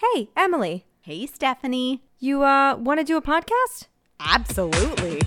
Hey, Emily. Hey, Stephanie. You want to do a podcast? Absolutely.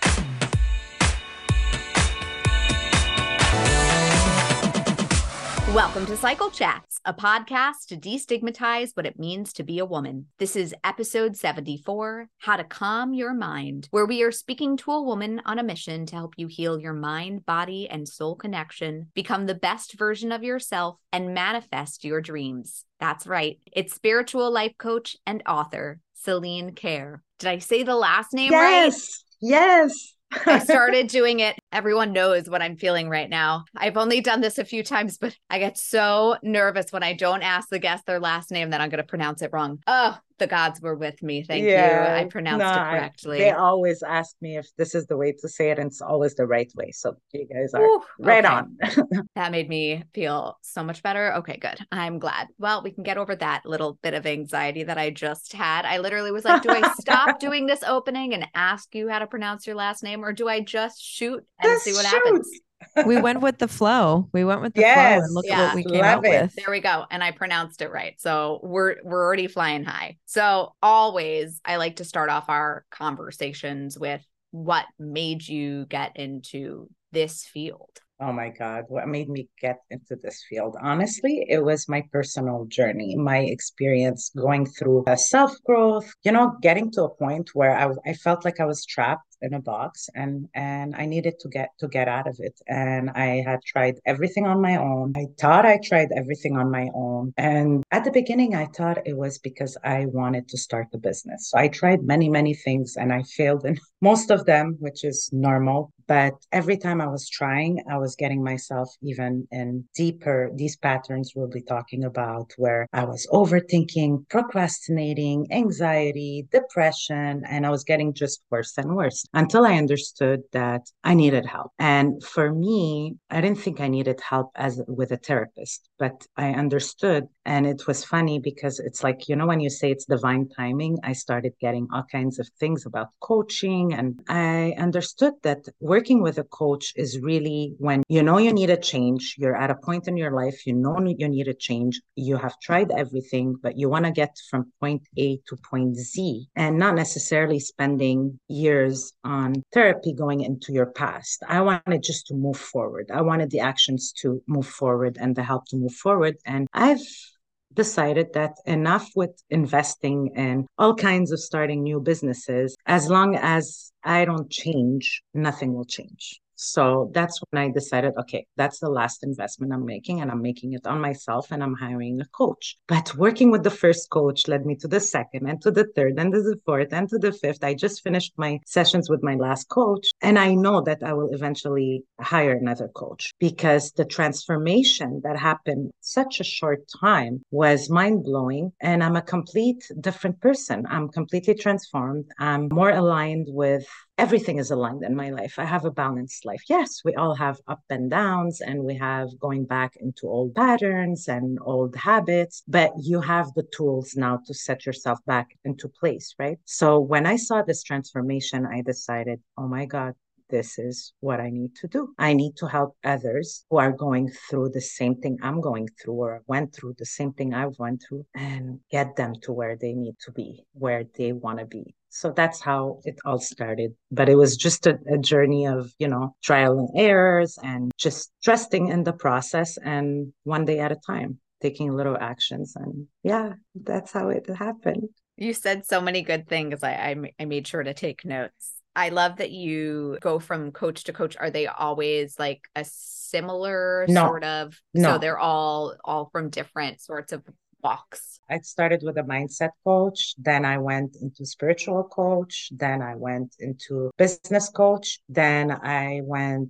Welcome to Cycle Chats, a podcast to destigmatize what it means to be a woman. This is episode 74, How to Calm Your Mind, where we are speaking to a woman on a mission to help you heal your mind, body, and soul connection, become the best version of yourself, and manifest your dreams. That's right. It's spiritual life coach and author, Celine Kerr. Did I say the last name right? Yes. I started doing it. Everyone knows what I'm feeling right now. I've only done this a few times, but I get so nervous when I don't ask the guest their last name that I'm going to pronounce it wrong. Oh, the gods were with me. Thank you. I pronounced it correctly. They always ask me if this is the way to say it, and it's always the right way. So you guys are right on. That made me feel so much better. Okay, good. I'm glad. Well, we can get over that little bit of anxiety that I just had. I literally was like, do I stop doing this opening and ask you how to pronounce your last name, or do I just shoot and see what happens? We went with the flow. We went with the flow and look at what we came out with. There we go. And I pronounced it right. So we're already flying high. So always I like to start off our conversations with what made you get into this field. Oh my God, what made me get into this field? Honestly, it was my personal journey, my experience going through a self-growth, getting to a point where I felt like I was trapped in a box and I needed to get out of it. And I had tried everything on my own. I thought I tried everything on my own. And at the beginning, I thought it was because I wanted to start the business. So I tried many, many things and I failed in most of them, which is normal. But every time I was trying, I was getting myself even in deeper, these patterns we'll be talking about, where I was overthinking, procrastinating, anxiety, depression, and I was getting just worse and worse until I understood that I needed help. And for me, I didn't think I needed help with a therapist, but I understood. And it was funny because it's like, when you say it's divine timing, I started getting all kinds of things about coaching. And I understood that working with a coach is really when you need a change. You're at a point in your life, you need a change. You have tried everything, but you want to get from point A to point Z and not necessarily spending years on therapy going into your past. I wanted just to move forward. I wanted the actions to move forward and the help to move forward. And I've decided that enough with investing in all kinds of starting new businesses. As long as I don't change, nothing will change. So that's when I decided, okay, that's the last investment I'm making, and I'm making it on myself, and I'm hiring a coach. But working with the first coach led me to the second and to the third and to the fourth and to the fifth. I just finished my sessions with my last coach, and I know that I will eventually hire another coach because the transformation that happened such a short time was mind-blowing, and I'm a complete different person. I'm completely transformed. I'm more aligned with everything is aligned in my life. I have a balanced life. Yes, we all have up and downs, and we have going back into old patterns and old habits, but you have the tools now to set yourself back into place, right? So when I saw this transformation, I decided, oh my God, this is what I need to do. I need to help others who are going through the same thing I'm going through or went through the same thing I've went through, and get them to where they need to be, where they want to be. So that's how it all started. But it was just a journey of, trial and errors and just trusting in the process and one day at a time, taking little actions. And yeah, that's how it happened. You said so many good things. I made sure to take notes. I love that you go from coach to coach. Are they always like a similar sort of? No. So they're all from different sorts of walks. I started with a mindset coach. Then I went into spiritual coach. Then I went into business coach. Then I went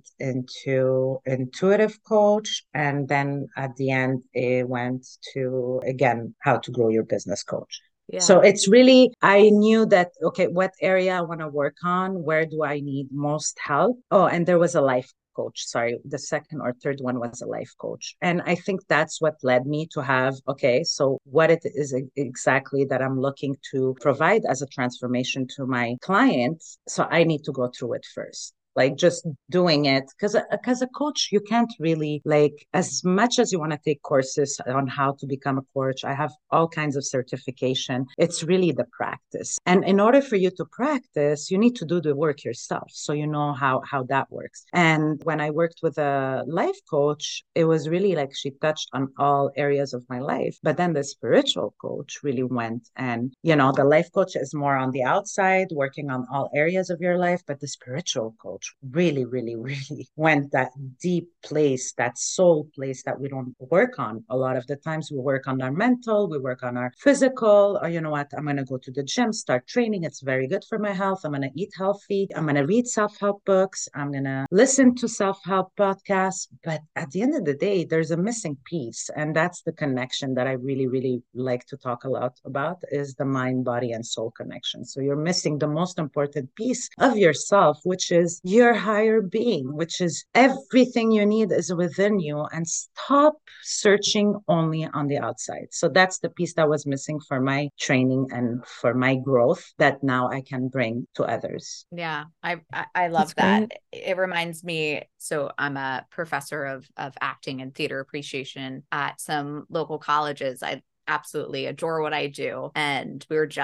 into intuitive coach. And then at the end, it went to, again, how to grow your business coach. Yeah. So it's really, I knew that, okay, what area I want to work on? Where do I need most help? Oh, and there was a life coach. Sorry, the second or third one was a life coach. And I think that's what led me to have, okay, so what it is exactly that I'm looking to provide as a transformation to my clients. So I need to go through it first. like just doing it. Because a coach, you can't really, like, as much as you want to take courses on how to become a coach, I have all kinds of certification. It's really the practice. And in order for you to practice, you need to do the work yourself. So you know how that works. And when I worked with a life coach, it was really like she touched on all areas of my life. But then the spiritual coach really went, and, the life coach is more on the outside, working on all areas of your life. But the spiritual coach really, really, really went that deep place, that soul place that we don't work on. A lot of the times we work on our mental, we work on our physical, or you know what, I'm going to go to the gym, start training. It's very good for my health. I'm going to eat healthy. I'm going to read self-help books. I'm going to listen to self-help podcasts. But at the end of the day, there's a missing piece. And that's the connection that I really, really like to talk a lot about, is the mind, body, and soul connection. So you're missing the most important piece of yourself, which is your higher being, which is everything you need is within you, and stop searching only on the outside. So that's the piece that was missing for my training and for my growth that now I can bring to others. Yeah, I love that. It reminds me, so I'm a professor of acting and theater appreciation at some local colleges. I absolutely adore what I do. And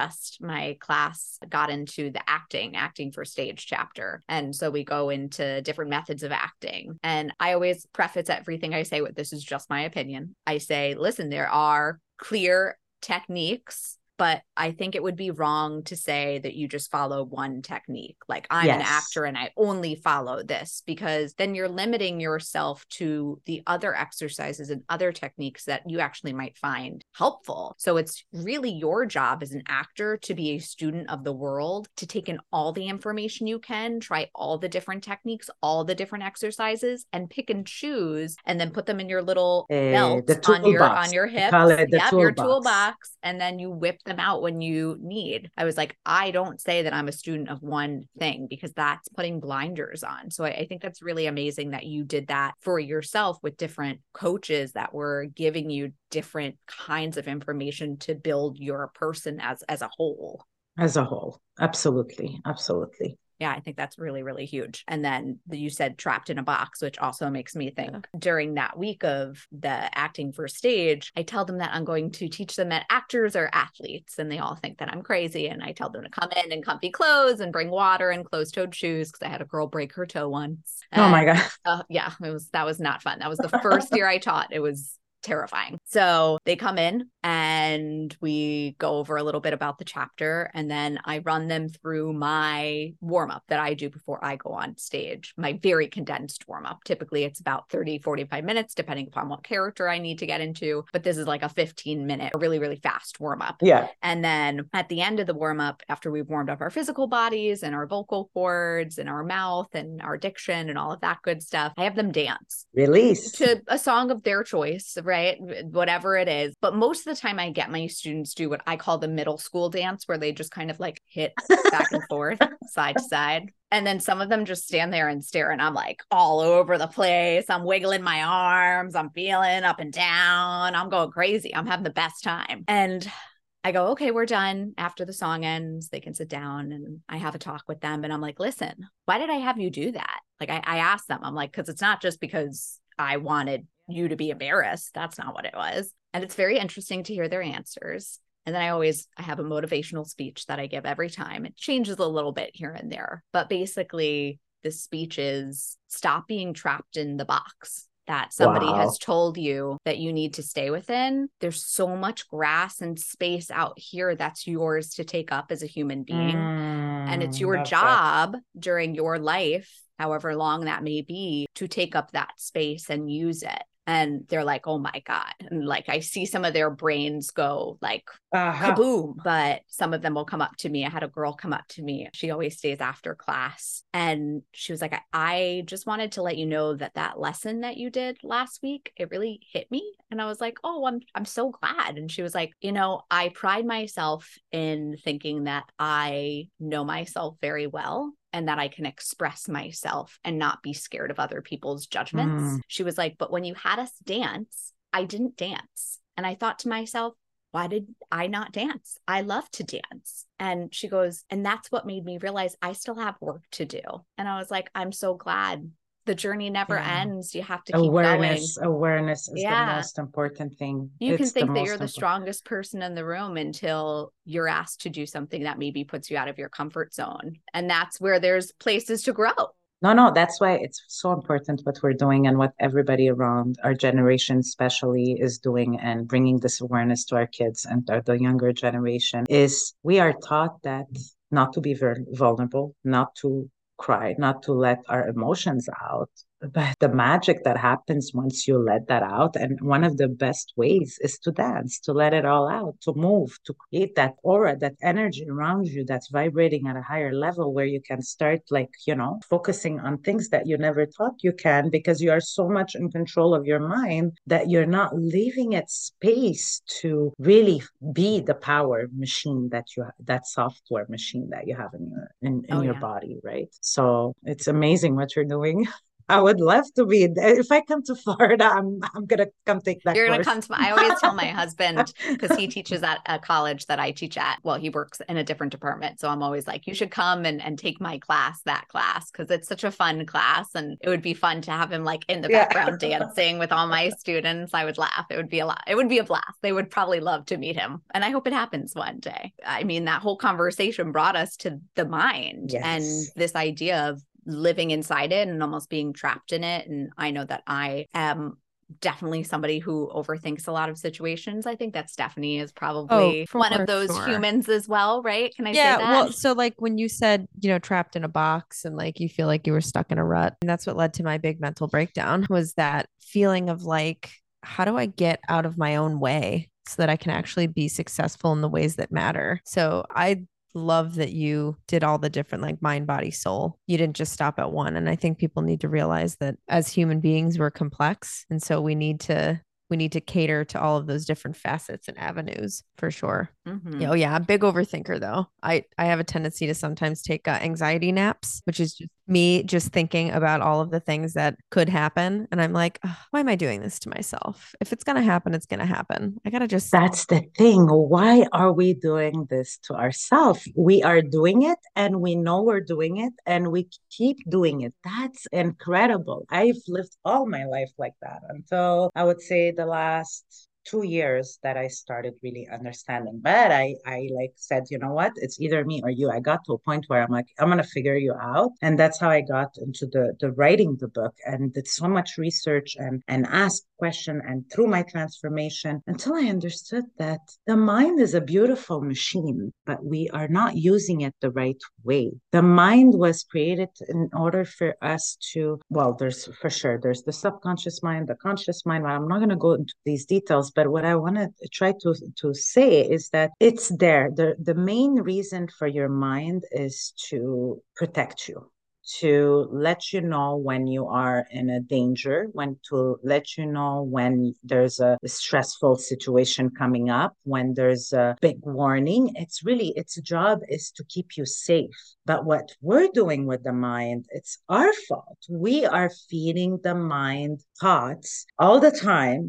my class got into the acting for stage chapter. And so we go into different methods of acting. And I always preface everything I say with, this is just my opinion. I say, listen, there are clear techniques, but I think it would be wrong to say that you just follow one technique. Like, I'm an actor and I only follow this, because then you're limiting yourself to the other exercises and other techniques that you actually might find helpful. So it's really your job as an actor to be a student of the world, to take in all the information you can, try all the different techniques, all the different exercises, and pick and choose, and then put them in your little belt on your hips. Call it the toolbox. Your toolbox, and then you whip them out when you need. I was like, I don't say that I'm a student of one thing, because that's putting blinders on. So I think that's really amazing that you did that for yourself with different coaches that were giving you different kinds of information to build your person as a whole. As a whole. Absolutely. Absolutely. Yeah, I think that's really, really huge. And then you said trapped in a box, which also makes me think, during that week of the acting for stage, I tell them that I'm going to teach them that actors are athletes, and they all think that I'm crazy. And I tell them to come in comfy clothes and bring water and closed-toed shoes, because I had a girl break her toe once. Oh my God. Yeah, that was not fun. That was the first year I taught. It was terrifying. So they come in and we go over a little bit about the chapter, and then I run them through my warm-up that I do before I go on stage, my very condensed warm-up. Typically it's about 30, 45 minutes, depending upon what character I need to get into. But this is like a 15-minute, really, really fast warm-up. Yeah. And then at the end of the warm-up, after we've warmed up our physical bodies and our vocal cords and our mouth and our diction and all of that good stuff, I have them dance. Release. To a song of their choice, right? Whatever it is. But most of the time I get my students do what I call the middle school dance, where they just kind of like hit back and forth, side to side. And then some of them just stand there and stare, and I'm like all over the place. I'm wiggling my arms. I'm feeling up and down. I'm going crazy. I'm having the best time. And I go, okay, we're done. After the song ends, they can sit down, and I have a talk with them. And I'm like, listen, why did I have you do that? Like I asked them, I'm like, because it's not just because I wanted you to be embarrassed. That's not what it was. And it's very interesting to hear their answers. And then I have a motivational speech that I give every time. It changes a little bit here and there, but basically the speech is, stop being trapped in the box that somebody has told you that you need to stay within. There's so much grass and space out here that's yours to take up as a human being. And it's your job during your life, however long that may be, to take up that space and use it. And they're like, oh my God. And like, I see some of their brains go like kaboom, but some of them will come up to me. I had a girl come up to me. She always stays after class. And she was like, I just wanted to let you know that lesson that you did last week, it really hit me. And I was like, oh, I'm so glad. And she was like, I pride myself in thinking that I know myself very well, and that I can express myself and not be scared of other people's judgments. She was like, but when you had us dance, I didn't dance. And I thought to myself, why did I not dance? I love to dance. And she goes, and that's what made me realize I still have work to do. And I was like, I'm so glad. The journey never ends. You have to keep going. Awareness is the most important thing. You can think that you're the strongest person in the room until you're asked to do something that maybe puts you out of your comfort zone. And that's where there's places to grow. No, that's why it's so important what we're doing and what everybody around our generation especially is doing, and bringing this awareness to our kids and the younger generation is we are taught that not to be very vulnerable, not to cry, not to let our emotions out. But the magic that happens once you let that out, and one of the best ways is to dance, to let it all out, to move, to create that aura, that energy around you that's vibrating at a higher level, where you can start, like, focusing on things that you never thought you can, because you are so much in control of your mind that you're not leaving it space to really be the power machine that software machine that you have in your body, right? So it's amazing what you're doing. I would love to be there. If I come to Florida, I'm gonna come take that. You're gonna come to I always tell my husband, because he teaches at a college that I teach at. Well, he works in a different department. So I'm always like, you should come and take my class, because it's such a fun class. And it would be fun to have him like in the background dancing with all my students. I would laugh. It would be a blast. They would probably love to meet him. And I hope it happens one day. I mean, that whole conversation brought us to the mind and this idea of living inside it and almost being trapped in it. And I know that I am definitely somebody who overthinks a lot of situations. I think that Stephanie is probably one of those humans as well, right? Can I say that? Well, so like when you said, trapped in a box and like you feel like you were stuck in a rut, and that's what led to my big mental breakdown, was that feeling of like, how do I get out of my own way so that I can actually be successful in the ways that matter? So I love that you did all the different, like, mind, body, soul. You didn't just stop at one. And I think people need to realize that as human beings, we're complex. And so we need to cater to all of those different facets and avenues, for sure. Mm-hmm. Oh yeah, I'm a big overthinker though. I have a tendency to sometimes take anxiety naps, which is just me just thinking about all of the things that could happen. And I'm like, oh, why am I doing this to myself? If it's going to happen, it's going to happen. I got to just... That's the thing. Why are we doing this to ourselves? We are doing it and we know we're doing it and we keep doing it. That's incredible. I've lived all my life like that until I would say the last 2 years that I started really understanding. But I like said, you know what? It's either me or you. I got to a point where I'm like, I'm going to figure you out. And that's how I got into the writing the book, and did so much research and asked question, and through my transformation, until I understood that the mind is a beautiful machine, but we are not using it the right way. The mind was created in order for us to, well, there's the subconscious mind, the conscious mind. Well, I'm not going to go into these details, but what I want to try to say is that it's there. The main reason for your mind is to protect you, to let you know when you are in a danger, to let you know when there's a stressful situation coming up, when there's a big warning. Its job is to keep you safe. But what we're doing with the mind, it's our fault. We are feeding the mind thoughts all the time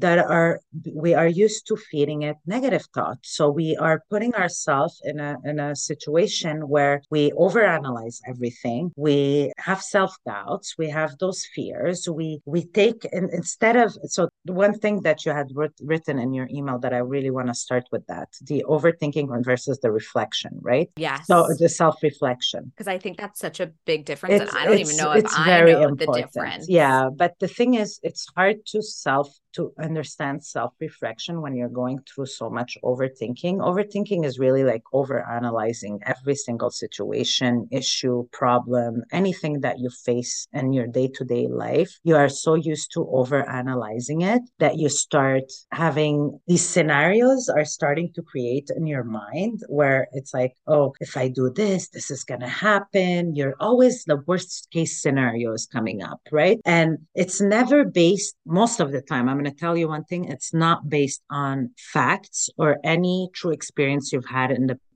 we are used to feeding it negative thoughts. So we are putting ourselves in a situation where we overanalyze everything. We have self-doubts. We have those fears. We take, instead of, so the one thing that you had written in your email that I really want to start with, that the overthinking versus the reflection, right? Yes. So the self-reflection. Because I think that's such a big difference. And I don't even know if I know the difference. Yeah. But the thing is, it's hard to understand self-reflection when you're going through so much overthinking. Overthinking is really like overanalyzing every single situation, issue, problem, anything that you face in your day-to-day life. You are so used to overanalyzing it that you start having these scenarios are starting to create in your mind where it's like, oh, if I do this, this is going to happen. You're always, the worst case scenario is coming up, right? And it's never based, most of the time, I'm going to tell you one thing, it's not based on facts or any true experience you've had in the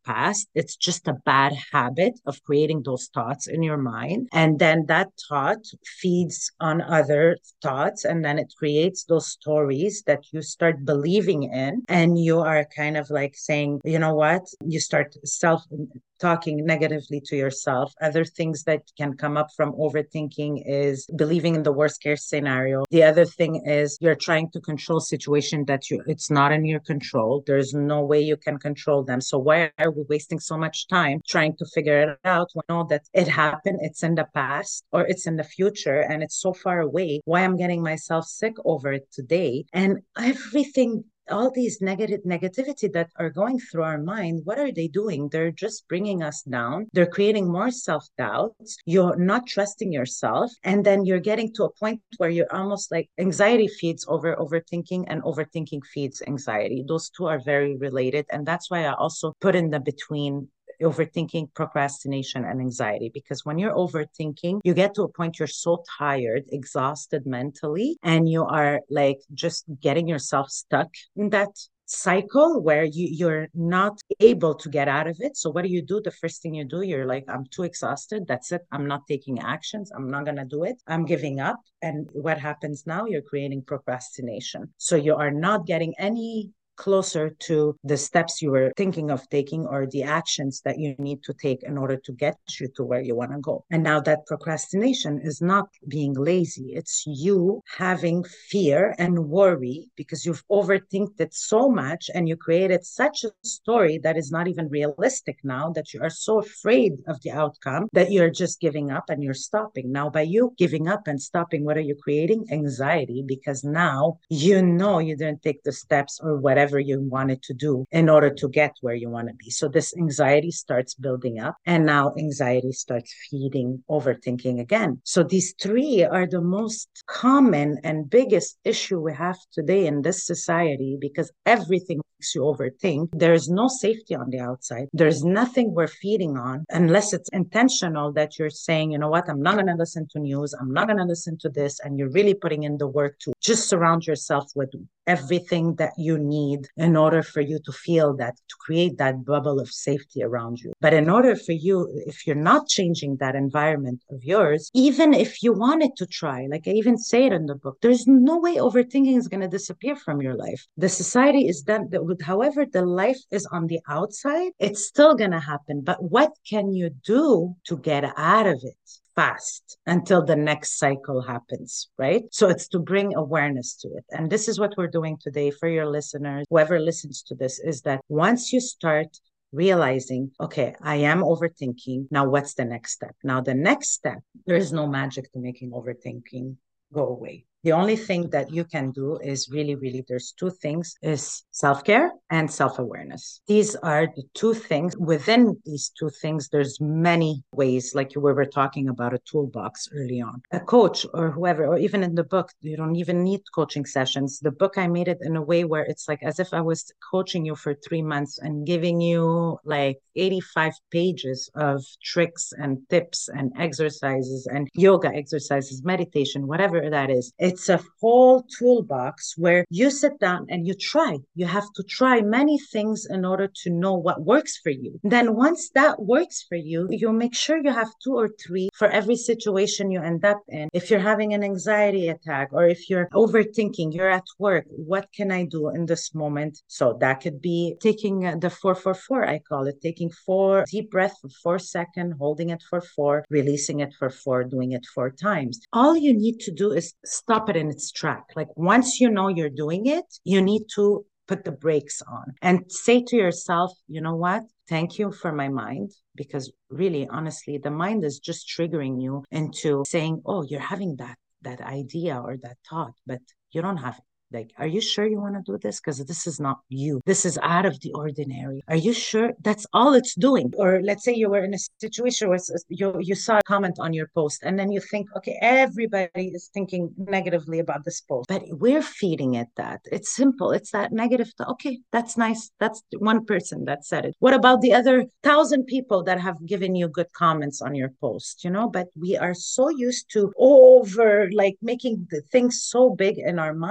past. It's just a bad habit of creating those thoughts in your mind. And then that thought feeds on other thoughts. And then it creates those stories that you start believing in. And you are kind of like saying, you know what? You start self talking negatively to yourself. Other things that can come up from overthinking is believing in the worst case scenario. The other thing is you're trying to control situation that it's not in your control. There's no way you can control them. So why are we wasting so much time trying to figure it out? We know that it happened, it's in the past or it's in the future and it's so far away. Why I'm getting myself sick over it today? And everything, all these negativity that are going through our mind, what are they doing? They're just bringing us down. They're creating more self-doubt. You're not trusting yourself. And then you're getting to a point where you're almost like anxiety feeds overthinking and overthinking feeds anxiety. Those two are very related. And that's why I also put in the between overthinking, procrastination, and anxiety. Because when you're overthinking, you get to a point you're so tired, exhausted mentally, and you are like just getting yourself stuck in that cycle where you're not able to get out of it. So what do? The first thing you do, you're like, I'm too exhausted. That's it. I'm not taking actions. I'm not going to do it. I'm giving up. And what happens now? You're creating procrastination. So you are not getting any closer to the steps you were thinking of taking or the actions that you need to take in order to get you to where you want to go. And now that procrastination is not being lazy. It's you having fear and worry because you've overthinked it so much and you created such a story that is not even realistic now, that you are so afraid of the outcome that you're just giving up and you're stopping. Now, by you giving up and stopping, what are you creating? Anxiety, because now you know you didn't take the steps or whatever you wanted to do in order to get where you want to be. So this anxiety starts building up, and now anxiety starts feeding overthinking again. So these three are the most common and biggest issue we have today in this society, because everything makes you overthink. There's no safety on the outside. There's nothing we're feeding on unless it's intentional, that you're saying, you know what, I'm not going to listen to news. I'm not going to listen to this. And you're really putting in the work to just surround yourself with everything that you need in order for you to feel that, to create that bubble of safety around you. But in order for you, if you're not changing that environment of yours, even if you wanted to try, like I even say it in the book, there's no way overthinking is going to disappear from your life. The society is done with, however the life is on the outside, it's still going to happen. But what can you do to get out of it fast until the next cycle happens, right? So it's to bring awareness to it. And this is what we're doing today for your listeners, whoever listens to this, is that once you start realizing, okay, I am overthinking, now what's the next step? Now the next step, there is no magic to making overthinking go away. The only thing that you can do is really, there's two things, is self-care and self-awareness. These are the two things. Within these two things, there's many ways, like we were talking about a toolbox early on. A coach or whoever, or even in the book, you don't even need coaching sessions. The book, I made it in a way where it's like as if I was coaching you for 3 months and giving you like 85 pages of tricks and tips and exercises and yoga exercises, meditation, whatever that is. It's a whole toolbox where you sit down and you try. You have to try many things in order to know what works for you. Then once that works for you, you make sure you have 2 or 3 for every situation you end up in. If you're having an anxiety attack, or if you're overthinking, you're at work, what can I do in this moment? So that could be taking the 4-4-4, I call it, taking 4 deep breaths for 4 seconds, holding it for 4, releasing it for 4, doing it 4 times. All you need to do is stop it in its track. Like once you know you're doing it, you need to put the brakes on and say to yourself, you know what? Thank you for my mind, because really, honestly, the mind is just triggering you into saying, oh, you're having that idea or that thought, but you don't have it. Like, are you sure you want to do this? Because this is not you. This is out of the ordinary. Are you sure? That's all it's doing. Or let's say you were in a situation where you saw a comment on your post, and then you think, okay, everybody is thinking negatively about this post, but we're feeding it that. It's simple. It's that negative. Okay, that's nice. That's one person that said it. What about the other 1,000 people that have given you good comments on your post? But we are so used to over like making the things so big in our mind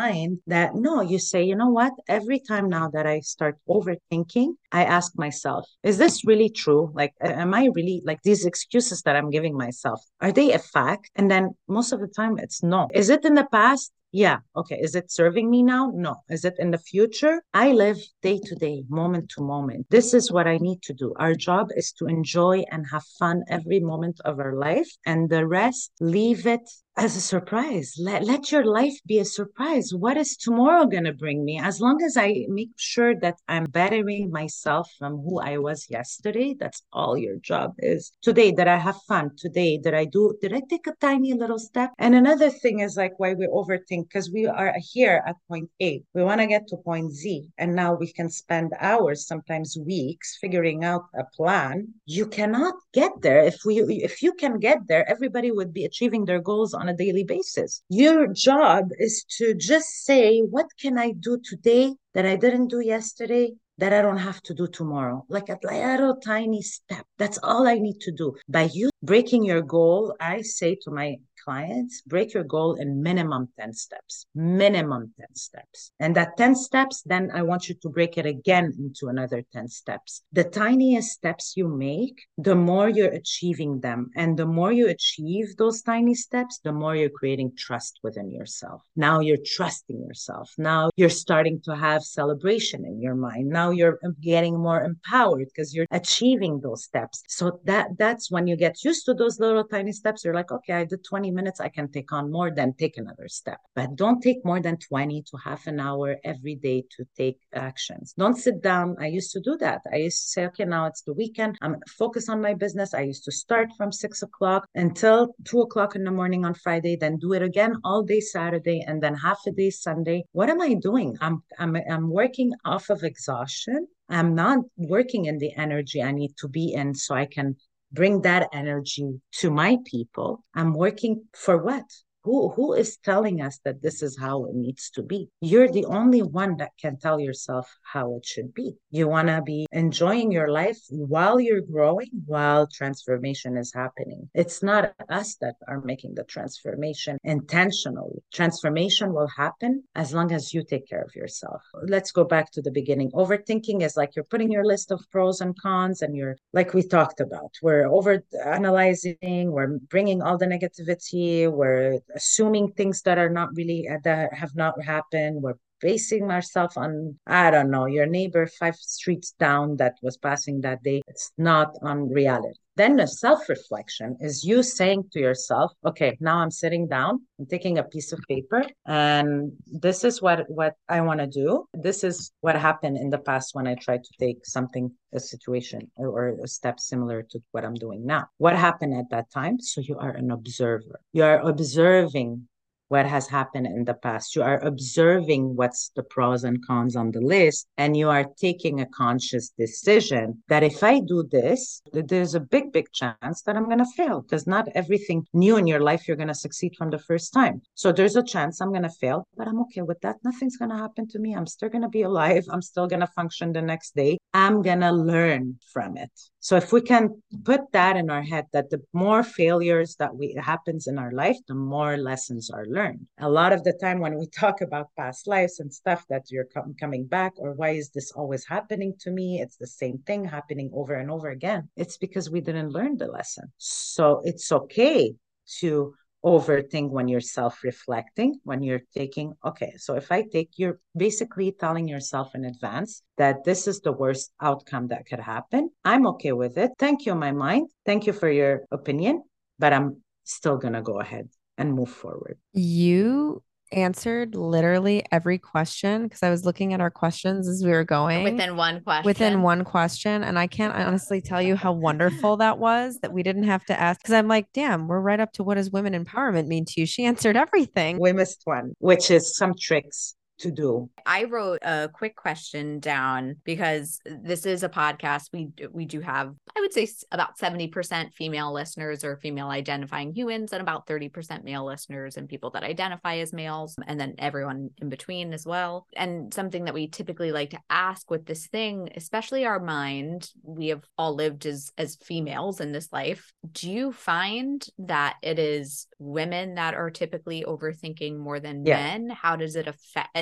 that no, you say, you know what? Every time now that I start overthinking, I ask myself, is this really true? Like, am I really like these excuses that I'm giving myself? Are they a fact? And then most of the time it's no. Is it in the past? Yeah. Okay. Is it serving me now? No. Is it in the future? I live day to day, moment to moment. This is what I need to do. Our job is to enjoy and have fun every moment of our life, and the rest, leave it as a surprise. Let your life be a surprise. What is tomorrow going to bring me? As long as I make sure that I'm bettering myself from who I was yesterday, that's all your job is. Today, that I have fun. Today, did I take a tiny little step? And another thing is like why we overthink, because we are here at point A. We want to get to point Z. And now we can spend hours, sometimes weeks, figuring out a plan. You cannot get there. If you can get there, everybody would be achieving their goals on a daily basis. Your job is to just say, what can I do today that I didn't do yesterday, that I don't have to do tomorrow? Like a little tiny step. That's all I need to do. By you breaking your goal, I say to my clients, break your goal in minimum 10 steps, minimum 10 steps. And that 10 steps, then I want you to break it again into another 10 steps. The tiniest steps you make, the more you're achieving them. And the more you achieve those tiny steps, the more you're creating trust within yourself. Now you're trusting yourself. Now you're starting to have celebration in your mind. Now you're getting more empowered because you're achieving those steps. So that's when you get used to those little tiny steps. You're like, okay, I did 20 minutes. I can take on more, then take another step. But don't take more than 20 to half an hour every day to take actions. Don't sit down. I used to do that. I used to say, okay, now it's the weekend. I'm going to focus on my business. I used to start from 6 o'clock until 2 o'clock in the morning on Friday, then do it again all day Saturday, and then half a day Sunday. What am I doing? I'm working off of exhaustion. I'm not working in the energy I need to be in so I can bring that energy to my people. I'm working for what? Who is telling us that this is how it needs to be? You're the only one that can tell yourself how it should be. You want to be enjoying your life while you're growing, while transformation is happening. It's not us that are making the transformation intentionally. Transformation will happen as long as you take care of yourself. Let's go back to the beginning. Overthinking is like you're putting your list of pros and cons, and you're, like we talked about, we're over analyzing, we're bringing all the negativity, we're assuming things that are not really, that have not happened. We're basing ourselves on, I don't know, your neighbor 5 streets down that was passing that day. It's not on reality. Then the self-reflection is you saying to yourself, okay, now I'm sitting down, I'm taking a piece of paper, and this is what I want to do. This is what happened in the past when I tried to take something, a situation or a step similar to what I'm doing now. What happened at that time? So you are an observer. You are observing what has happened in the past. You are observing what's the pros and cons on the list, and you are taking a conscious decision that if I do this, there's a big chance that I'm going to fail, because not everything new in your life you're going to succeed from the first time. So there's a chance I'm going to fail, but I'm okay with that. Nothing's going to happen to me. I'm still going to be alive. I'm still going to function the next day. I'm going to learn from it. So if we can put that in our head, that the more failures that happens in our life, the more lessons are learned. A lot of the time when we talk about past lives and stuff that you're coming back, or why is this always happening to me? It's the same thing happening over and over again. It's because we didn't learn the lesson. So it's okay to overthink when you're self-reflecting, when you're taking, okay, so if I take, you're basically telling yourself in advance that this is the worst outcome that could happen. I'm okay with it. Thank you, my mind. Thank you for your opinion, but I'm still going to go ahead and move forward. You answered literally every question, because I was looking at our questions as we were going. Within one question. And I can't honestly tell you how wonderful that was, that we didn't have to ask, because I'm like, damn, we're right up to what does women empowerment mean to you? She answered everything. We missed one, which is some tricks to do. I wrote a quick question down because this is a podcast. We do have, I would say, about 70% female listeners or female identifying humans, and about 30% male listeners and people that identify as males, and then everyone in between as well. And something that we typically like to ask with this thing, especially our mind, we have all lived as females in this life. Do you find that it is women that are typically overthinking more than men? How does it affect?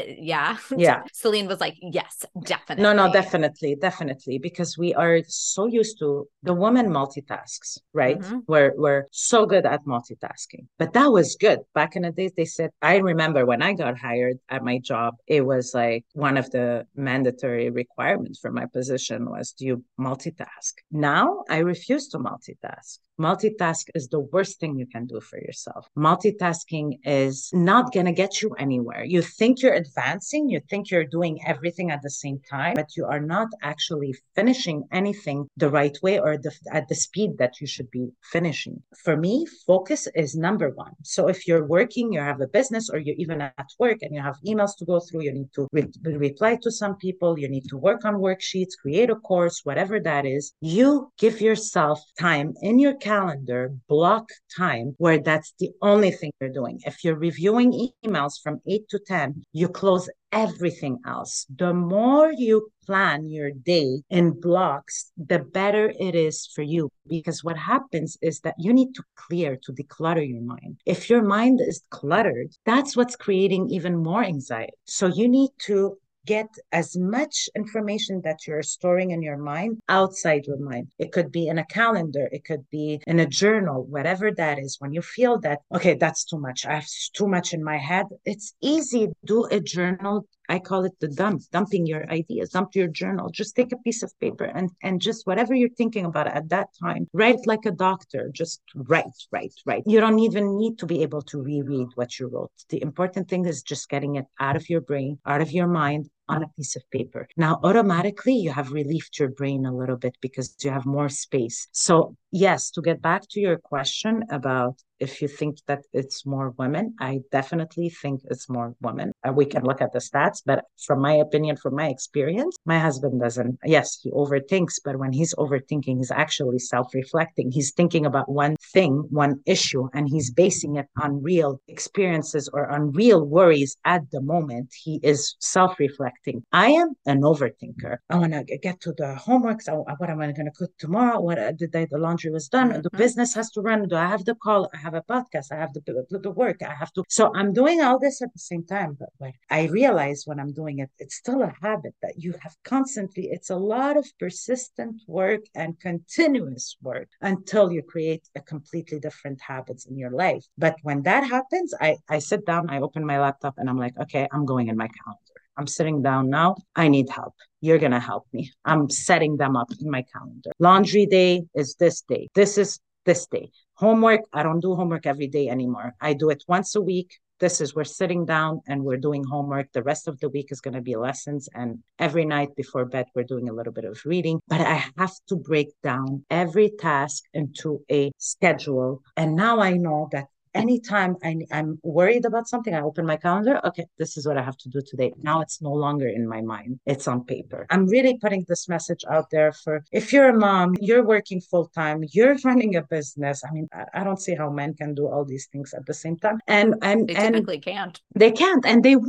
Yeah. Yeah. Celine was like, yes, definitely. No, definitely, because we are so used to the woman multitasks, right? We're so good at multitasking, but that was good back in the days. They said, I remember when I got hired at my job, it was like one of the mandatory requirements for my position was, do you multitask? Now I refuse to multitask. Multitask is the worst thing you can do for yourself. Multitasking is not going to get you anywhere. You think you're advancing, you think you're doing everything at the same time, but you are not actually finishing anything the right way or at the speed that you should be finishing. For me, focus is number one. So if you're working, you have a business, or you're even at work and you have emails to go through, you need to reply to some people, you need to work on worksheets, create a course, whatever that is, you give yourself time in your calendar, block time where that's the only thing you're doing. If you're reviewing emails from 8 to 10, you close everything else. The more you plan your day in blocks, the better it is for you. Because what happens is that you need to declutter your mind. If your mind is cluttered, that's what's creating even more anxiety. So you need to get as much information that you're storing in your mind outside your mind. It could be in a calendar, it could be in a journal, whatever that is. When you feel that, okay, that's too much, I have too much in my head, it's easy. Do a journal. I call it the dumping your ideas, dump your journal. Just take a piece of paper and just whatever you're thinking about at that time, write like a doctor, just write. You don't even need to be able to reread what you wrote. The important thing is just getting it out of your brain, out of your mind, on a piece of paper. Now, automatically, you have relieved your brain a little bit because you have more space. So, yes, to get back to your question about if you think that it's more women, I definitely think it's more women. We can look at the stats, but from my opinion, from my experience, my husband doesn't. Yes, he overthinks, but when he's overthinking, he's actually self-reflecting. He's thinking about one thing, one issue, and he's basing it on real experiences or on real worries at the moment. He is self-reflecting. I am an overthinker. I want to get to the homework. So what am I going to cook tomorrow? What the laundry was done? The business has to run. Do I have the call? I have a podcast. I have the work. I have to. So I'm doing all this at the same time. But I realize when I'm doing it, it's still a habit that you have constantly. It's a lot of persistent work and continuous work until you create a completely different habits in your life. But when that happens, I sit down, I open my laptop, and I'm like, okay, I'm going in my calendar. I'm sitting down now. I need help. You're going to help me. I'm setting them up in my calendar. Laundry day is this day. This is this day. Homework, I don't do homework every day anymore. I do it once a week. We're sitting down and we're doing homework. The rest of the week is going to be lessons. And every night before bed, we're doing a little bit of reading. But I have to break down every task into a schedule. And now I know that anytime I'm worried about something, I open my calendar. Okay, this is what I have to do today. Now it's no longer in my mind. It's on paper. I'm really putting this message out there for if you're a mom, you're working full time, you're running a business. I mean, I don't see how men can do all these things at the same time. And they typically can't. They can't, and they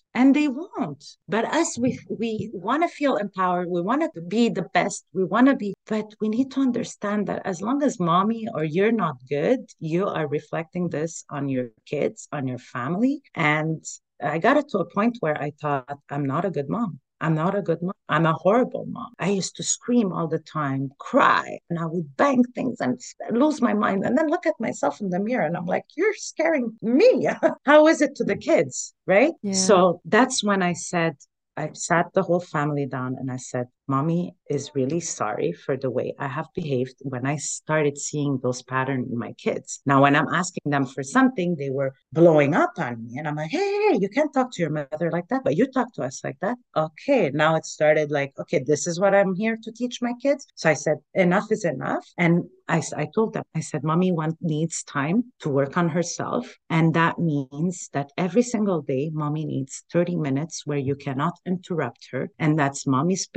won't. But us, we want to feel empowered. We want to be the best. We want to be, but we need to understand that as long as mommy or you're not good, you are reflecting this on your kids, on your family. And I got it to a point where I thought, I'm not a good mom. I'm not a good mom. I'm a horrible mom. I used to scream all the time, cry, and I would bang things and lose my mind. And then look at myself in the mirror and I'm like, you're scaring me. How is it to the kids? Right? Yeah. So that's when I sat the whole family down and I said, Mommy is really sorry for the way I have behaved when I started seeing those patterns in my kids. Now, when I'm asking them for something, they were blowing up on me. And I'm like, hey, you can't talk to your mother like that, but you talk to us like that. Okay, now it started like, okay, this is what I'm here to teach my kids. So I said, enough is enough. And I told them, I said, Mommy needs time to work on herself. And that means that every single day, Mommy needs 30 minutes where you cannot interrupt her. And that's Mommy's space,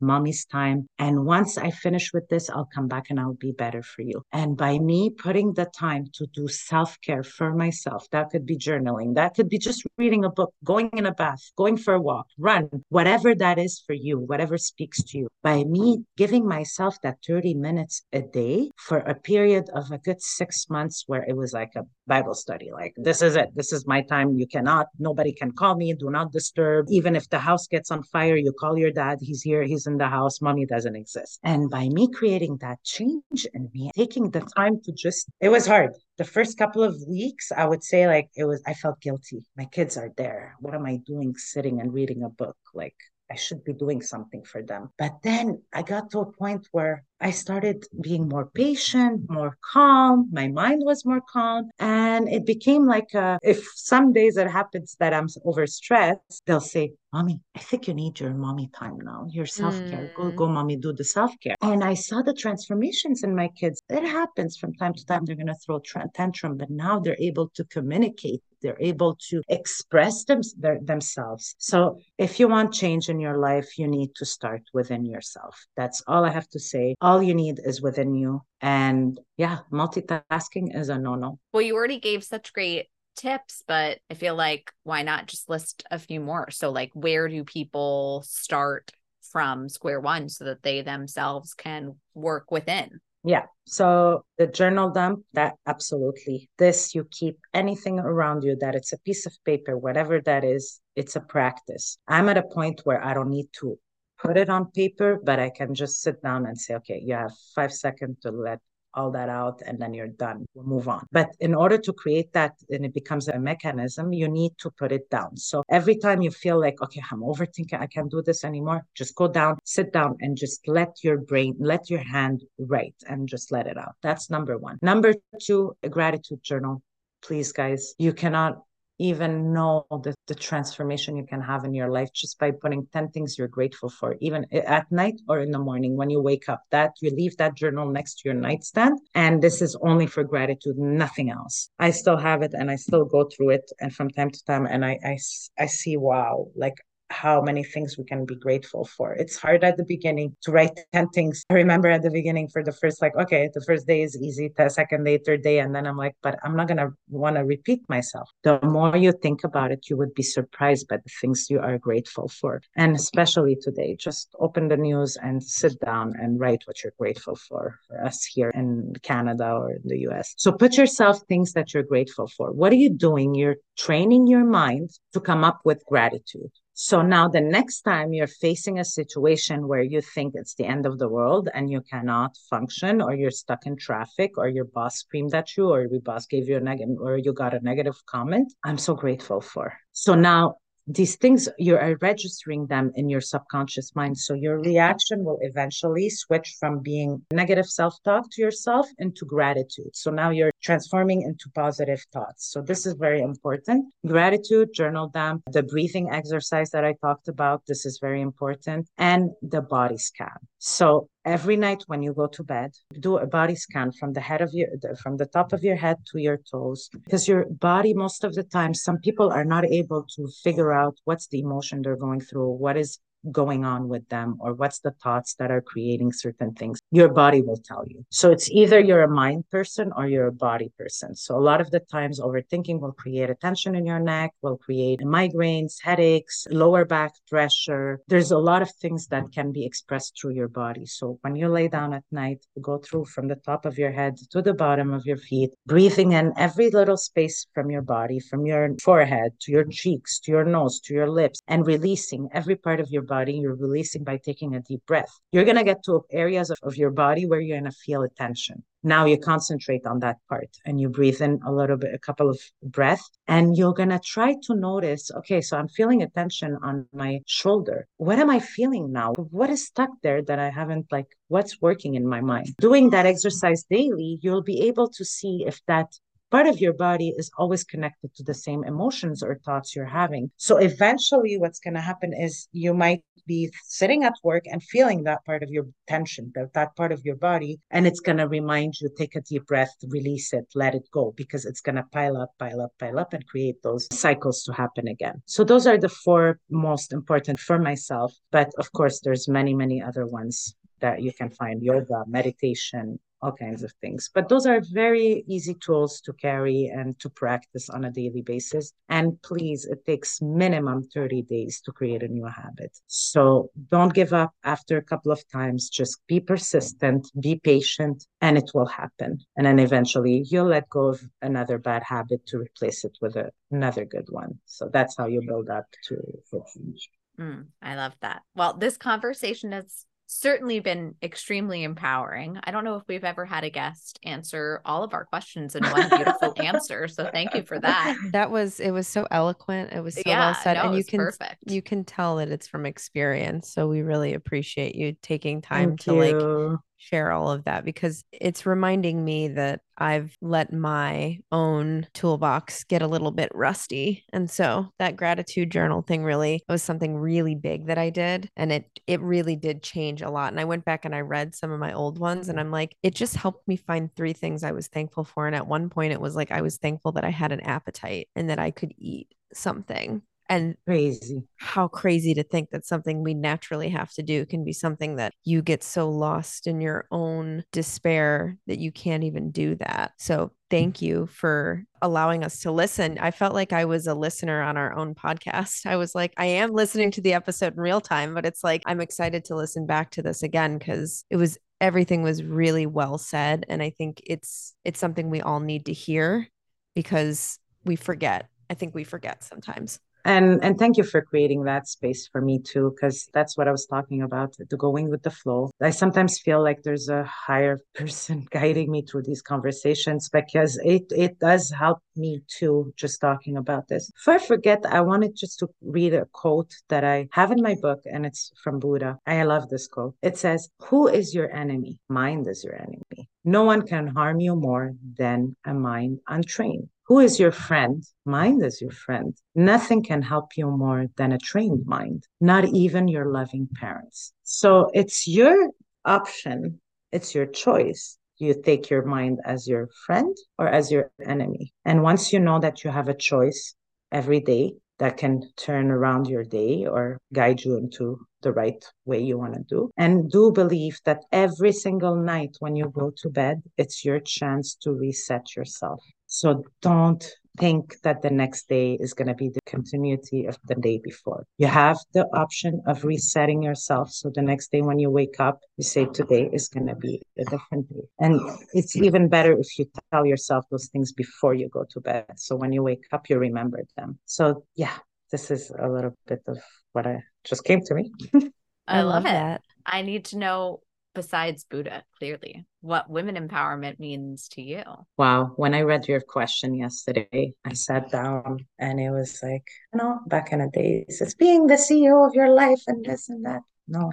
mommy's time. And once I finish with this, I'll come back and I'll be better for you. And by me putting the time to do self-care for myself, that could be journaling, that could be just reading a book, going in a bath, going for a walk, run, whatever that is for you, whatever speaks to you. By me giving myself that 30 minutes a day for a period of a good 6 months where it was like a Bible study, like this is it. This is my time. You cannot, nobody can call me. Do not disturb. Even if the house gets on fire, you call your dad. He's here. He's in the house. Mommy doesn't exist. And by me creating that change in me, taking the time to just, it was hard. The first couple of weeks, I would say like it was, I felt guilty. My kids are there. What am I doing sitting and reading a book? Like, I should be doing something for them. But then I got to a point where I started being more patient, more calm. My mind was more calm. And it became like if some days it happens that I'm overstressed, they'll say, Mommy, I think you need your mommy time now, your self-care. Go, mommy, do the self-care. And I saw the transformations in my kids. It happens from time to time. They're going to throw a tantrum, but now they're able to communicate. They're able to express themselves. So if you want change in your life, you need to start within yourself. That's all I have to say. All you need is within you. And yeah, multitasking is a no-no. Well, you already gave such great tips, but I feel like why not just list a few more? So like, where do people start from square one so that they themselves can work within? Yeah. So the journal dump, that absolutely. This, you keep anything around you that it's a piece of paper, whatever that is, it's a practice. I'm at a point where I don't need to put it on paper, but I can just sit down and say, okay, you have 5 seconds to let all that out and then you're done. We'll move on. But in order to create that and it becomes a mechanism, you need to put it down. So every time you feel like, okay, I'm overthinking, I can't do this anymore, just go down, sit down and just let your brain, let your hand write and just let it out. That's number one. Number two, a gratitude journal. Please, guys, you cannot even know the transformation you can have in your life just by putting 10 things you're grateful for, even at night or in the morning when you wake up, that you leave that journal next to your nightstand. And this is only for gratitude, nothing else. I still have it and I still go through it. And from time to time, and I see, wow, like how many things we can be grateful for. It's hard at the beginning to write 10 things. I remember at the beginning for the first, like, okay, the first day is easy, the second day, third day. And then I'm like, but I'm not going to want to repeat myself. The more you think about it, you would be surprised by the things you are grateful for. And especially today, just open the news and sit down and write what you're grateful for us here in Canada or in the US. So put yourself things that you're grateful for. What are you doing? You're training your mind to come up with gratitude. So now the next time you're facing a situation where you think it's the end of the world and you cannot function, or you're stuck in traffic, or your boss screamed at you, or your boss gave you a negative, or you got a negative comment, I'm so grateful for. So now these things, you are registering them in your subconscious mind. So your reaction will eventually switch from being negative self-talk to yourself into gratitude. So now you're transforming into positive thoughts. So this is very important. Gratitude, journal dump, the breathing exercise that I talked about, this is very important, and the body scan. So every night when you go to bed, do a body scan from from the top of your head to your toes, because your body, most of the time, some people are not able to figure out what's the emotion they're going through, what is going on with them, or what's the thoughts that are creating certain things. Your body will tell you. So it's either you're a mind person or you're a body person. So a lot of the times overthinking will create a tension in your neck, will create migraines, headaches, lower back pressure. There's a lot of things that can be expressed through your body. So when you lay down at night, go through from the top of your head to the bottom of your feet, breathing in every little space from your body, from your forehead to your cheeks, to your nose, to your lips, and releasing every part of your body. You're releasing by taking a deep breath. You're going to get to areas of your body where you're going to feel a tension. Now you concentrate on that part and you breathe in a little bit, a couple of breaths, and you're going to try to notice, okay, so I'm feeling a tension on my shoulder. What am I feeling now? What is stuck there that I haven't, what's working in my mind? Doing that exercise daily, you'll be able to see if that part of your body is always connected to the same emotions or thoughts you're having. So eventually what's going to happen is you might be sitting at work and feeling that part of your tension, that part of your body, and it's going to remind you, take a deep breath, release it, let it go, because it's going to pile up, pile up, pile up, and create those cycles to happen again. So those are the four most important for myself. But of course, there's many, many other ones that you can find: yoga, meditation, all kinds of things. But those are very easy tools to carry and to practice on a daily basis. And please, it takes minimum 30 days to create a new habit. So don't give up after a couple of times. Just be persistent, be patient, and it will happen. And then eventually you'll let go of another bad habit to replace it with another good one. So that's how you build up to change. I love that. Well, this conversation has certainly been extremely empowering. I don't know if we've ever had a guest answer all of our questions in one beautiful answer. So thank you for that. It was so eloquent. It was so well said. No, and perfect. You can tell that it's from experience. So we really appreciate you taking time Thank to you. share all of that, because it's reminding me that I've let my own toolbox get a little bit rusty. And so that gratitude journal thing really was something really big that I did. And it really did change a lot. And I went back and I read some of my old ones, and I'm like, it just helped me find 3 things I was thankful for. And at one point it was like, I was thankful that I had an appetite and that I could eat something. And crazy. How crazy to think that something we naturally have to do can be something that you get so lost in your own despair that you can't even do that. So thank you for allowing us to listen. I felt like I was a listener on our own podcast. I was like, I am listening to the episode in real time, but it's like, I'm excited to listen back to this again, because everything was really well said. And I think it's something we all need to hear, because we forget. I think we forget sometimes. And thank you for creating that space for me too, because that's what I was talking about, the going with the flow. I sometimes feel like there's a higher person guiding me through these conversations, because it does help me too, just talking about this. Before I forget, I wanted just to read a quote that I have in my book, and it's from Buddha. I love this quote. It says, "Who is your enemy? Mind is your enemy. No one can harm you more than a mind untrained. Who is your friend? Mind is your friend. Nothing can help you more than a trained mind, not even your loving parents." So it's your option, it's your choice. You take your mind as your friend or as your enemy. And once you know that you have a choice every day that can turn around your day or guide you into the right way you want to do. And do believe that every single night when you go to bed, it's your chance to reset yourself. So don't think that the next day is going to be the continuity of the day before. You have the option of resetting yourself. So the next day when you wake up, you say, today is going to be a different day. And it's even better if you tell yourself those things before you go to bed. So when you wake up, you remember them. So yeah, this is a little bit of what I just came to me. I love it. That. I need to know, besides Buddha, clearly, what women empowerment means to you. Wow. When I read your question yesterday, I sat down and it was like, back in the days, it's being the CEO of your life and this and that.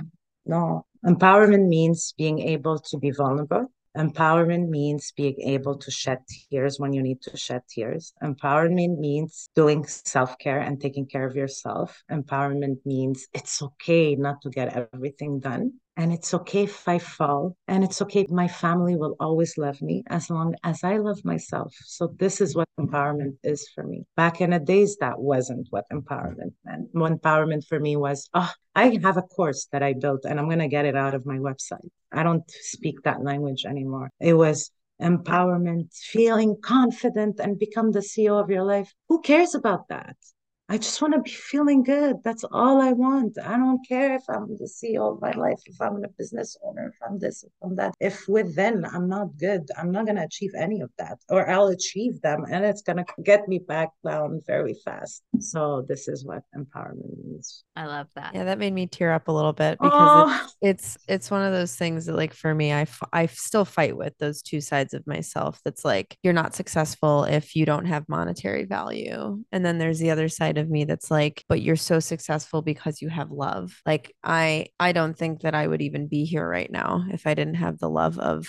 No. Empowerment means being able to be vulnerable. Empowerment means being able to shed tears when you need to shed tears. Empowerment means doing self-care and taking care of yourself. Empowerment means it's okay not to get everything done. And it's okay if I fall. And it's okay. My family will always love me as long as I love myself. So this is what empowerment is for me. Back in the days, that wasn't what empowerment meant. Empowerment for me was, I have a course that I built and I'm going to get it out of my website. I don't speak that language anymore. It was empowerment, feeling confident and become the CEO of your life. Who cares about that? I just want to be feeling good. That's all I want. I don't care if I'm the CEO of my life, if I'm a business owner, if I'm this, if I'm that. If within I'm not good, I'm not going to achieve any of that, or I'll achieve them and it's going to get me back down very fast. So this is what empowerment means. I love that. Yeah, that made me tear up a little bit, because it's one of those things that, like, for me, I still fight with those two sides of myself. That's like, you're not successful if you don't have monetary value. And then there's the other side of me that's like, but you're so successful because you have love. Like, I don't think that I would even be here right now if I didn't have the love of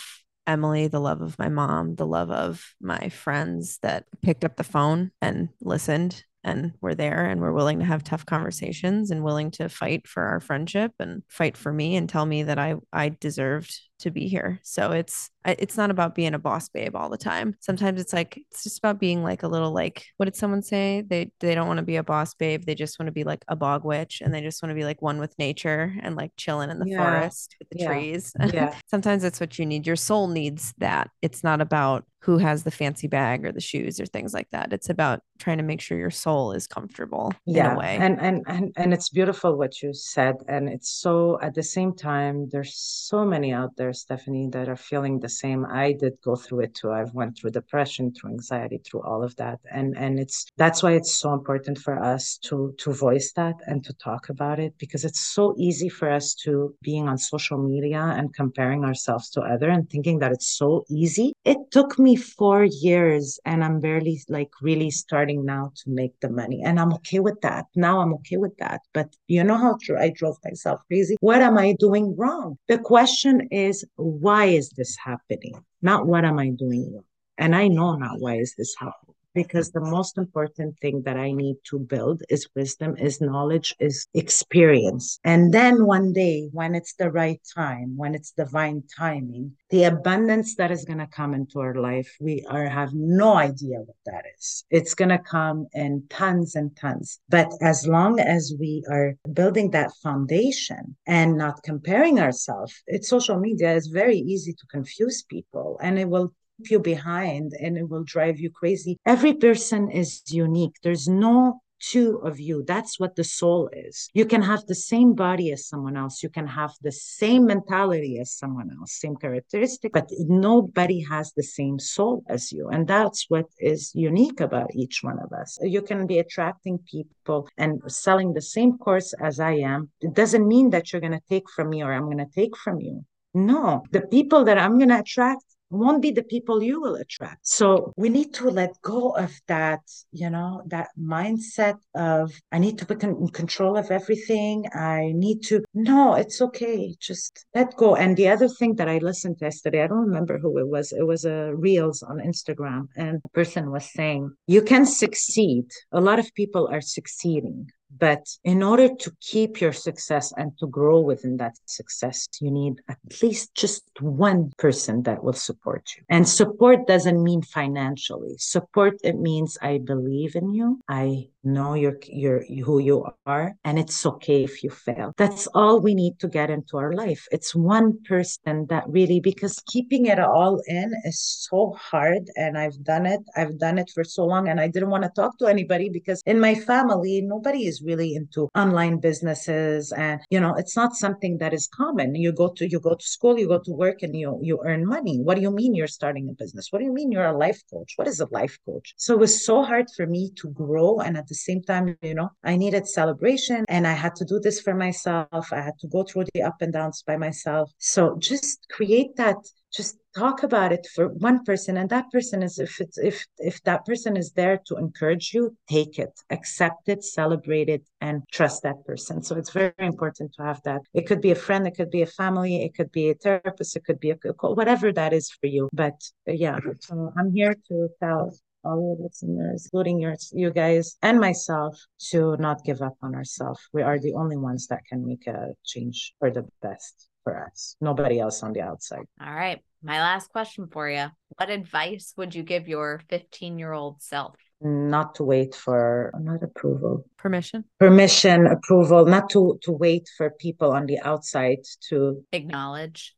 Emily, the love of my mom, the love of my friends that picked up the phone and listened and were there and were willing to have tough conversations and willing to fight for our friendship and fight for me and tell me that I deserved to be here. So it's not about being a boss babe all the time. Sometimes it's just about being like a little, like, what did someone say? They don't want to be a boss babe. They just want to be like a bog witch, and they just want to be like one with nature and like chilling in the Yeah, forest with the yeah, trees. yeah. Sometimes that's what you need. Your soul needs that. It's not about who has the fancy bag or the shoes or things like that. It's about trying to make sure your soul is comfortable in a Yeah, way. and it's beautiful what you said, and it's so at the same time, there's so many out there, Stephanie, that are feeling the same. I did go through it too. I've went through depression, through anxiety, through all of that, and it's that's why it's so important for us to voice that and to talk about it, because it's so easy for us to being on social media and comparing ourselves to other and thinking that it's so easy. It took me 4 years, and I'm barely like really starting now to make the money, and I'm okay with that. Now I'm okay with that. But you know how I drove myself crazy? What am I doing wrong? The question is, why is this happening? Not what am I doing wrong? And I know not why is this happening, because the most important thing that I need to build is wisdom, is knowledge, is experience. And then one day, when it's the right time, when it's divine timing, the abundance that is going to come into our life, we are have no idea what that is. It's going to come in tons and tons. But as long as we are building that foundation and not comparing ourselves, it's social media is very easy to confuse people, and it will you behind and it will drive you crazy. Every person is unique. There's no two of you. That's what the soul is. You can have the same body as someone else. You can have the same mentality as someone else, same characteristic, but nobody has the same soul as you. And that's what is unique about each one of us. You can be attracting people and selling the same course as I am. It doesn't mean that you're going to take from me or I'm going to take from you. No, the people that I'm going to attract won't be the people you will attract. So we need to let go of that, that mindset of I need to be in control of everything. I need to, no, it's okay. Just let go. And the other thing that I listened to yesterday, I don't remember who it was. It was a Reels on Instagram. And the person was saying, you can succeed. A lot of people are succeeding. But in order to keep your success and to grow within that success, you need at least just one person that will support you. And support doesn't mean financially. Support, it means I believe in you. I know you're who you are, and it's okay if you fail. That's all we need to get into our life. It's one person that really, because keeping it all in is so hard. And I've done it. I've done it for so long, and I didn't want to talk to anybody because in my family, nobody is really into online businesses, and it's not something that is common. You go to school, you go to work, and you earn money. What do you mean you're starting a business? What do you mean you're a life coach? What is a life coach? So it was so hard for me to grow, and at the same time, I needed celebration, and I had to do this for myself. I had to go through the up and downs by myself. So just create that, just talk about it for one person, and that person is, if that person is there to encourage you, take it, accept it, celebrate it, and trust that person. So it's very important to have that. It could be a friend, it could be a family, it could be a therapist, it could be whatever that is for you. But yeah, so I'm here to tell all your listeners, including you guys and myself, to not give up on ourselves. We are the only ones that can make a change for the best for us. Nobody else on the outside. All right. My last question for you. What advice would you give your 15-year-old self? Not to wait for not approval. Permission, approval, not to wait for people on the outside to acknowledge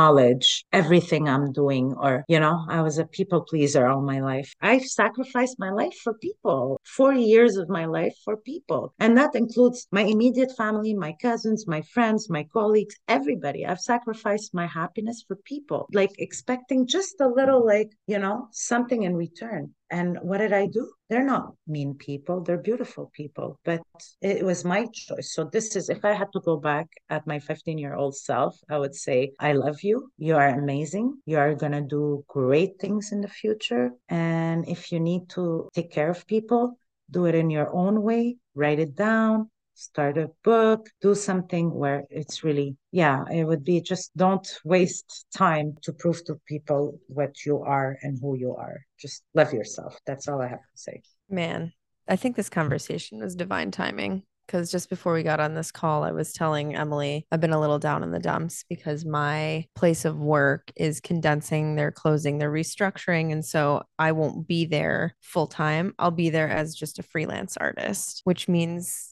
everything I'm doing. Or, I was a people pleaser all my life. I've sacrificed my life for people, 40 years of my life for people. And that includes my immediate family, my cousins, my friends, my colleagues, everybody. I've sacrificed my happiness for people, like expecting just a little, something in return. And what did I do? They're not mean people. They're beautiful people. But it was my choice. So this is, if I had to go back at my 15-year-old self, I would say, I love you. You are amazing. You are going to do great things in the future. And if you need to take care of people, do it in your own way. Write it down. start a book, do something where it's really, yeah, it would be just don't waste time to prove to people what you are and who you are. Just love yourself. That's all I have to say. Man, I think this conversation was divine timing because just before we got on this call, I was telling Emily I've been a little down in the dumps because my place of work is condensing, they're closing, they're restructuring. And so I won't be there full time. I'll be there as just a freelance artist, which means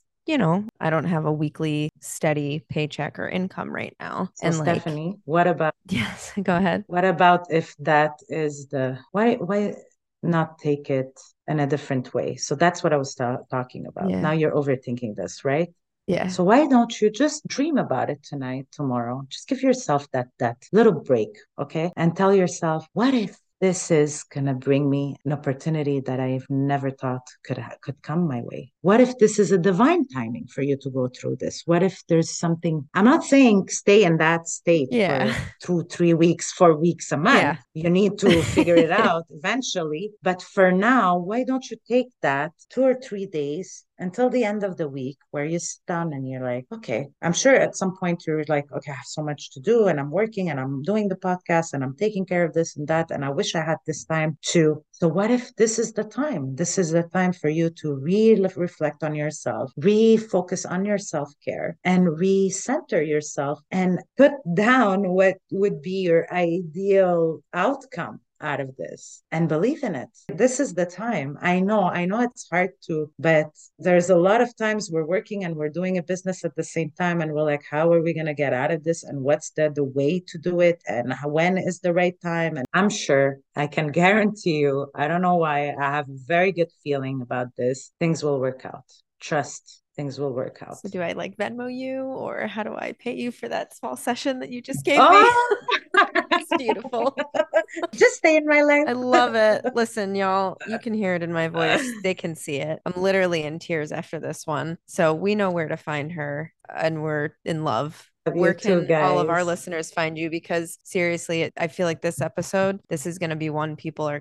I don't have a weekly steady paycheck or income right now. So, And like, Stephanie, what about yes, go ahead. what about if that is the why not take it in a different way? So that's what I was talking about. Now Yeah. you're overthinking this, right? Yeah. So why don't you just dream about it tonight, tomorrow? Just give yourself that little break, okay? And tell yourself, what if this is gonna bring me an opportunity that I've never thought could come my way? What if this is a divine timing for you to go through this? What if there's something? I'm not saying stay in that state Yeah. for 2, 3 weeks, 4 weeks, a month. Yeah. You need to figure it out eventually. But for now, why don't you take that 2 or 3 days until the end of the week where you sit down and you're like, okay, I'm sure at some point you're like, okay, I have so much to do and I'm working and I'm doing the podcast and I'm taking care of this and that. And I wish I had this time too. So what if this is the time? This is the time for you to really reflect on yourself, refocus on your self-care and recenter yourself and put down what would be your ideal outcome out of this and believe in it. This is the time. I know it's hard to, but there's a lot of times we're working and we're doing a business at the same time. And we're like, how are we going to get out of this? And what's the way to do it? And when is the right time? And I'm sure I can guarantee you, I don't know why, I have a very good feeling about this. Things will work out. Trust, things will work out. So do I like Venmo you or how do I pay you for that small session that you just gave me? Oh, It's beautiful. just stay in my life. I love it. Listen, y'all, you can hear it in my voice. They can see it. I'm literally in tears after this one. So we know where to find her and we're in love. Love Where you too, can all of our guys. listeners find you? Because seriously, I feel like this episode, this is going to be one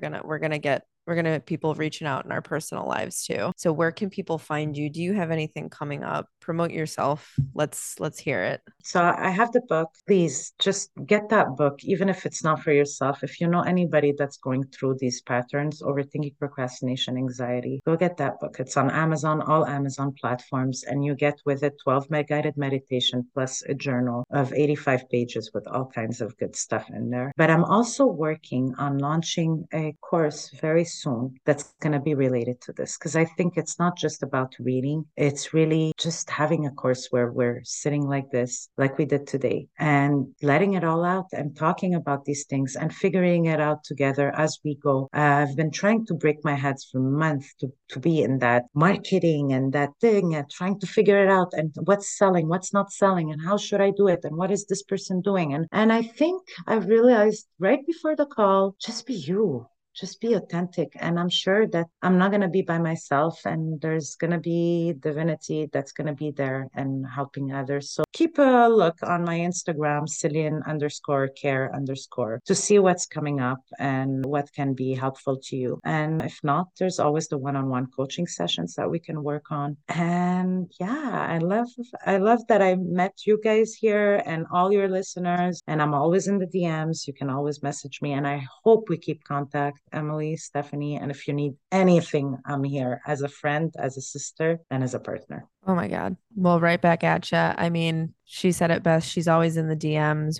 we're going to have people reaching out in our personal lives too. So where can people find you? Do you have anything coming up? Promote yourself. Let's hear it. So I have the book. Please just get that book, even if it's not for yourself. If you know anybody that's going through these patterns, overthinking, procrastination, anxiety, go get that book. It's on Amazon, all Amazon platforms, and you get with it 12 guided meditation plus a journal of 85 pages with all kinds of good stuff in there. But I'm also working on launching a course very soon that's going to be related to this because I think it's not just about reading. It's really just having a course where we're sitting like this, like we did today, and letting it all out and talking about these things and figuring it out together as we go. I've been trying to break my heads for months to be in that marketing and that thing and trying to figure it out and what's selling, what's not selling, and how should I do it, and what is this person doing. And I think I realized right before the call, just be you. Just be authentic. And I'm sure that I'm not going to be by myself and there's going to be divinity that's going to be there and helping others. So keep a look on my Instagram, Cillian_care_, to see what's coming up and what can be helpful to you. And if not, there's always the one-on-one coaching sessions that we can work on. And yeah, I love that I met you guys here and all your listeners. And I'm always in the DMs. You can always message me. And I hope we keep contact. Emily, Stephanie, and if you need anything, I'm here as a friend, as a sister, and as a partner. Oh my God. Well, right back at you. I mean, she said it best. She's always in the DMs.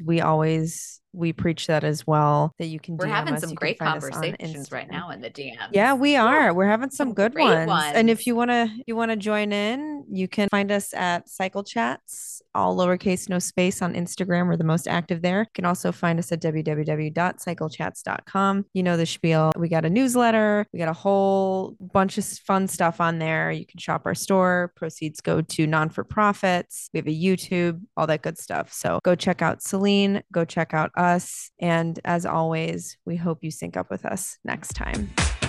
We preach that as well, that you can We're DM having us. some You great can find us on conversations right Instagram. now in the DMs. Yeah, we are. Woo! We're having some good great ones. And if ones. you want to join in, you can find us at Cycle Chats, all lowercase, no space on Instagram. We're the most active there. You can also find us at www.cyclechats.com. You know the spiel. We got a newsletter. We got a whole bunch of fun stuff on there. You can shop our store. Proceeds go to non-for-profits. We have a YouTube, all that good stuff. So go check out Celine. Go check out us. And as always, we hope you sync up with us next time.